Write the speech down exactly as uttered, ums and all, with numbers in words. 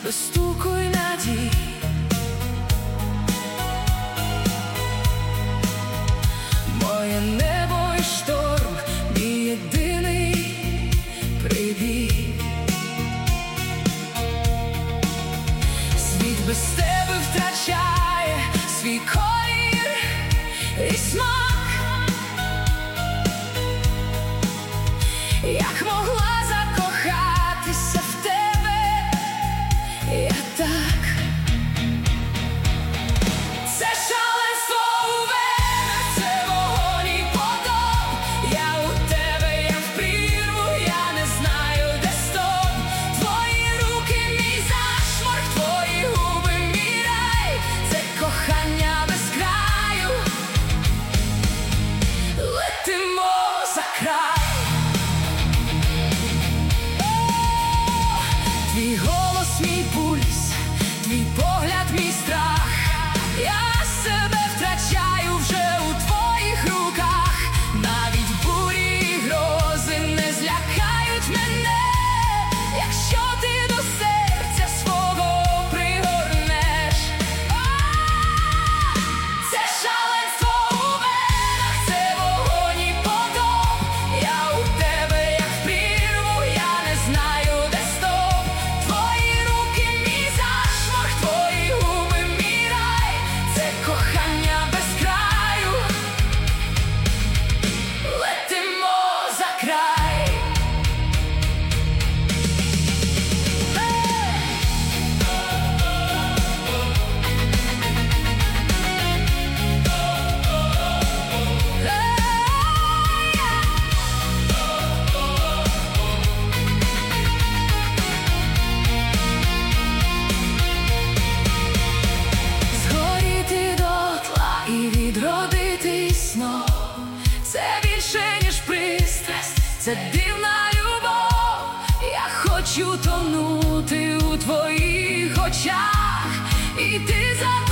без стуку й надій. Моє небо і шторм, мій єдиний прибій. Світ без тебе втрачає свій колір і смак. Як могла закохатися в тебе я так? Це шаленство у венах, це вогонь і потоп. Я у тебе, як в прірву, я не знаю, де стоп. Твої руки мій зашморг, твої губи мій рай. Це кохання без краю, летимо за край. Твій голос, мій пульс, твій погляд, мій страх. Я себе втрачаю вже у твоїх руках. Навіть бурі і грози не злякають мене, якщо ти до серця свого пригорнеш. Це шаленство у венах, це вогонь і потоп. Я у тебе, як в прірву, я не знаю, де стоп. Твої руки мій зашморг, твої губи мій рай. Це кохання без краю, летимо за край. Згоріти дотла і відродитись знов. Це більше, ніж пристрасть, це дивна любов. Я хочу тонути у твоїх очах, і ти за